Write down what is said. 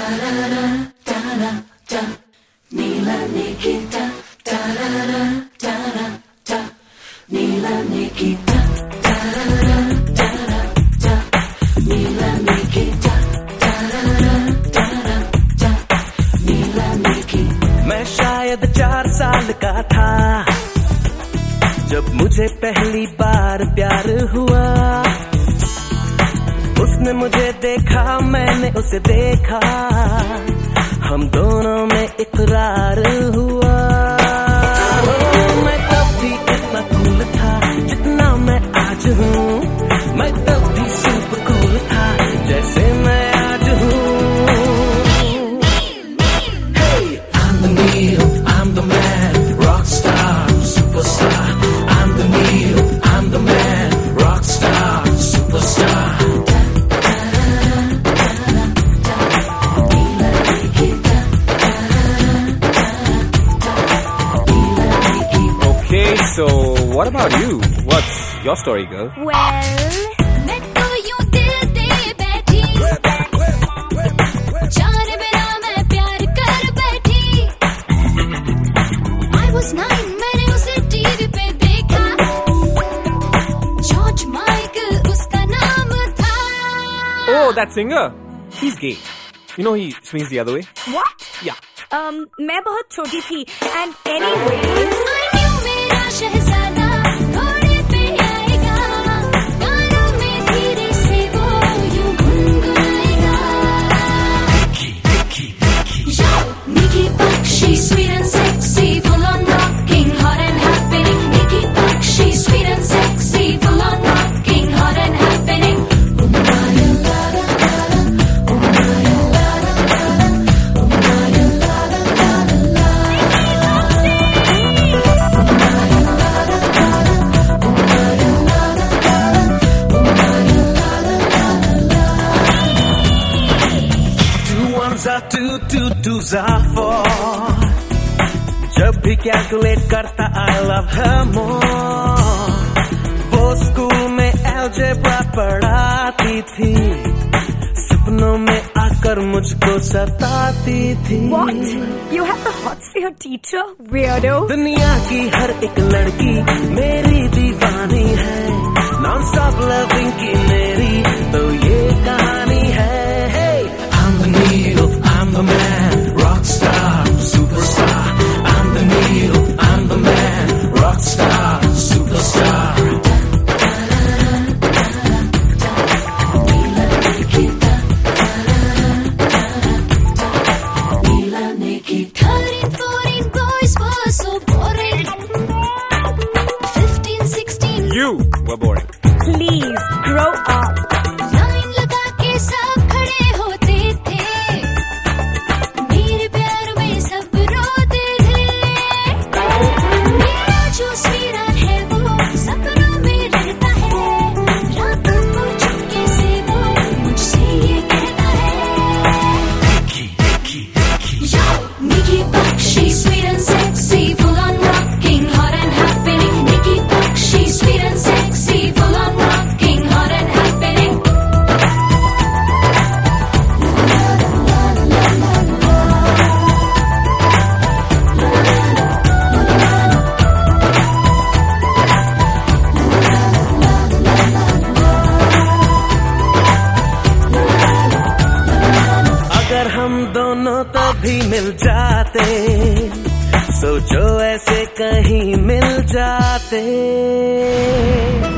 मैं शायद 4 साल का था जब मुझे पहली बार प्यार हुआ। उसने मुझे देखा, मैंने उसे देखा, हम दोनों में इकरार हुआ। मैं तब भी इतना कूल था जितना मैं आज हूँ, मैं तब भी सुपर कूल था जैसे मैं आज हूँ। Hey, I'm the Neil, I'm the man, rock star, superstar. I'm the Neil, I'm the man, rock star, superstar. Okay, so what about you? What's your story, girl? Well, मैं तो यूं दिल दे बैठी, जाने बिना मैं प्यार कर बैठी। I was 9, मैंने उसे टीवी पे देखा, जॉर्ज माइकल उसका नाम था। Oh, that singer? He's gay. You know he swings the other way? What? Yeah. मैं बहुत छोटी थी and anyways I knew मेरा शहजादा घोड़े पे आएगा, गानों में धीरे से वो यूं गुनगुनाएगा। Yo, Nikki Bakshi, sweet and sexy, full on rocking, hot and happening. Nikki Bakshi, sweet and sexy, full on rocking, hot and happening. Twos are 4. जब भी कैलकुलेट करता I love her more. वो स्कूल में algebra पढ़ाती थी, सपनों में आकर मुझको सताती थी। What? You have the hots for your teacher, weirdo. दुनिया की हर एक लड़की मेरी दीवानी है, नॉन स्टॉप लविंग की मेरी तो ये कहानी है। Hey, I'm the Neil, I'm the man, rock star, superstar. I'm the Neil, I'm the man, rock star, superstar. Foreign boys were so boring. 15, 16. You were boring. Please grow up. Line लगा के सब खड़े होते थे, मेरे प्यार में सब रोते थे। मेरा जो वीरान है वो सपनों में रहता है, रातों को चुपके से वो मुझसे ये कहता है। Yo, Nikki Bakshi, sweet and sexy, full on rocking, hot and happening. Nikki Bakshi, sweet and sexy, full on rocking, hot and happening. अगर हम दोनों तभी मिल जाते, सोचो ऐसे कहीं मिल जाते।